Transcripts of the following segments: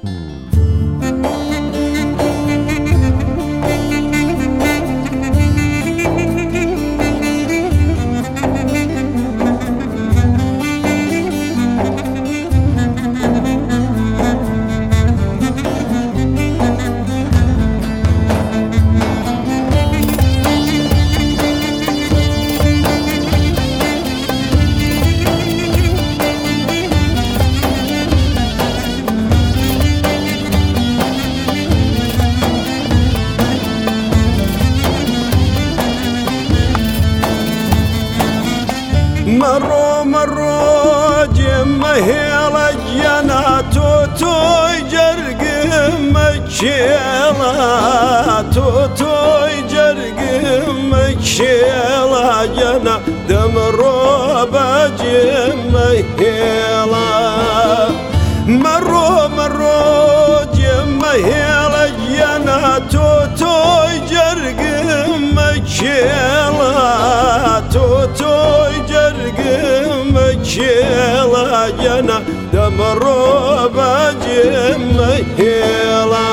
مرو جمه هلجنا توي جرقم مكشيلا توي جرقم مكشيلا جنا دمرو بجمه هلا مرو جمه هلجنا توي جرقم مكشيلا توي جرقم مكشيلا جنا دمرو بجمه هلا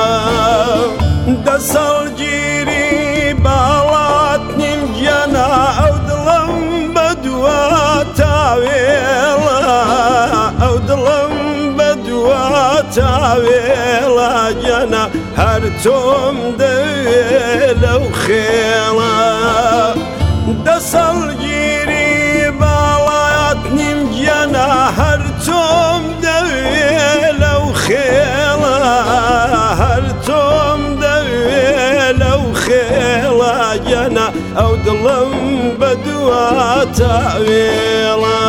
دسل جيري بالاتني جنا أودلم بدوا تاويلا أودلم بدوا تاويلا جنا هرتم دويل وخيلا دسل جيري بالاتني جنا هرتم دويل وخيلا هرتم دويل وخيلا جنا أودلم بدوا تاويلا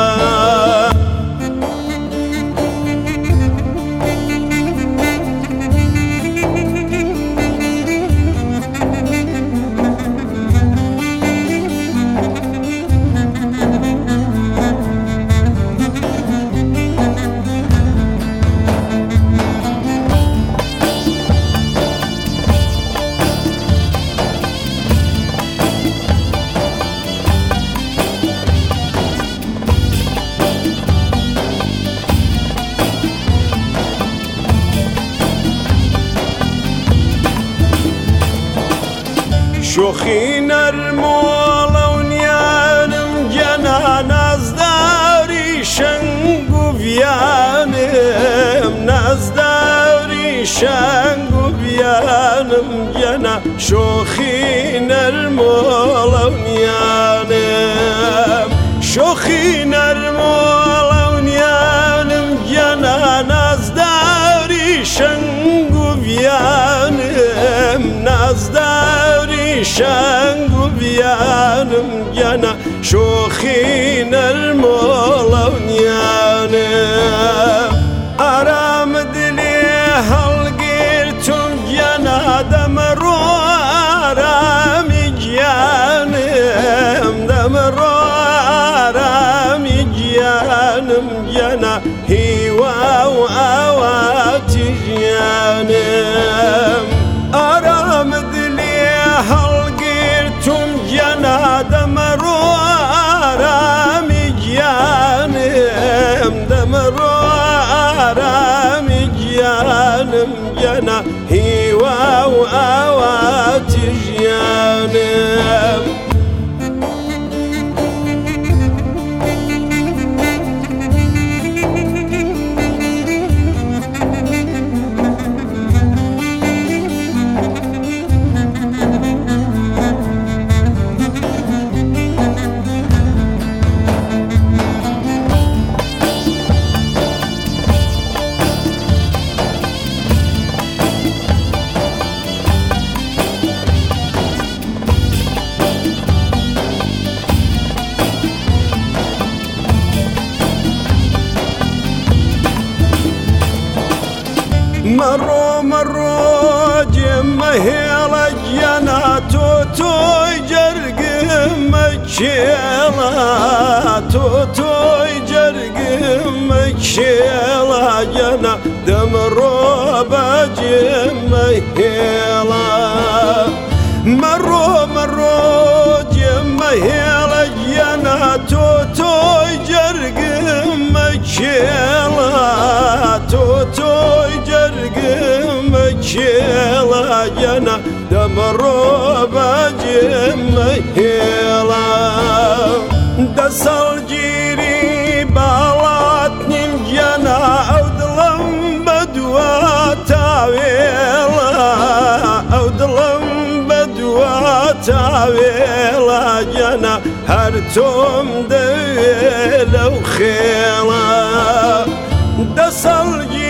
شوخي نرمولا ونيانم جنا نازداري شنقو بيانم نازداري شنقو بيانم جنا شوخي نرمولا ونيانم شوخي نرمولا ونيانم جنا نازداري شنقو بيانم نازداري شنقو بيانم جنا شوخي نرمولا ونيانم أرام دلي هالقيرتم جنا دمرو أرامي جيانم دمرو أرامي جيانم جنا هيوا وآواتي جيانم أرام دلي هالقيرتم جنا دمرو أرامي جيانم دمرو أرامي جيانم جنا هيوا وآواتي جيانم مرو جمه هلجنا توي جرقم مكشيلا توي جرقم مكشيلا جنا دمرو بجمه هلا مرو جمه هلجنا توي جرقم مكشيلا توي جرقم شيلا جنا دمرو بجم هيلا دسل جيري بالاتني جنا أودلم بدوا تاويلا أودلم بدوا تاويلا جنا هرتم دويل وخيلا دسل جيري